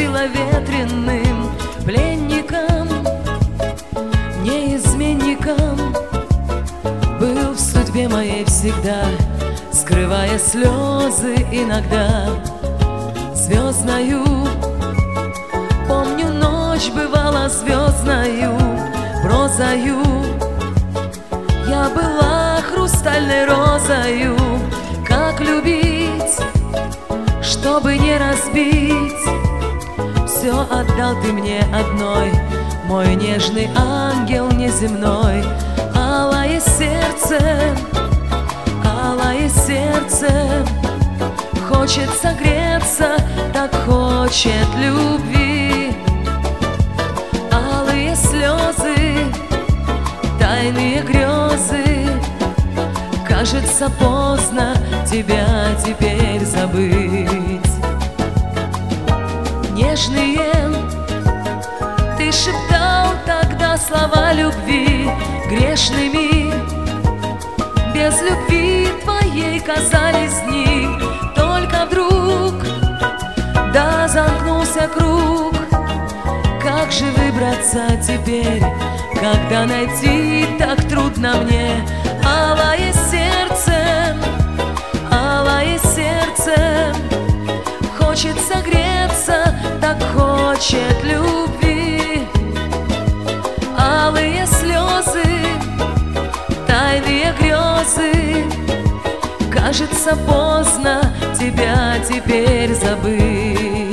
беловетренным пленником, не изменником, был в судьбе моей всегда, скрывая слезы иногда звездною. Помню, ночь бывала звездною, прозою. Я была хрустальной розою. Как любить, чтобы не разбить? Все отдал ты мне одной, мой нежный ангел неземной. Алое сердце, алое сердце, хочет согреться, так хочет любви. Алые слезы, тайные грезы, кажется, поздно тебя теперь забыть. Нежные, ты шептал тогда слова любви, грешными без любви твоей казались дни. Только вдруг, да, замкнулся круг. Как же выбраться теперь, когда найти так трудно мне? Алое сердце, алое сердце, хочет согреться, так хочет любви. Алые слезы, тайные грезы, кажется, поздно тебя теперь забыть.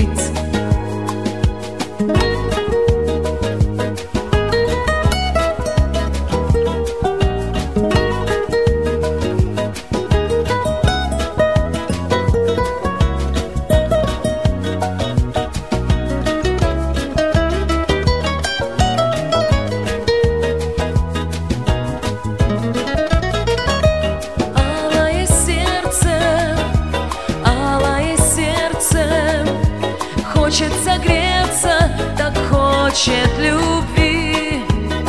Хочет согреться, так хочет любви.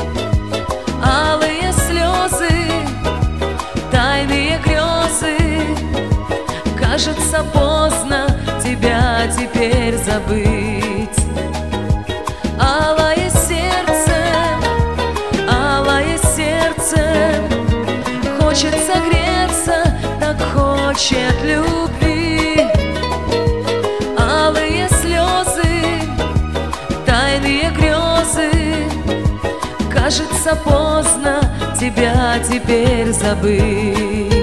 Алые слезы, тайные грезы, кажется, поздно тебя теперь забыть. Алое сердце, хочет согреться, так хочет любви. Алые слезы, тайные грезы, кажется, поздно тебя теперь забыть.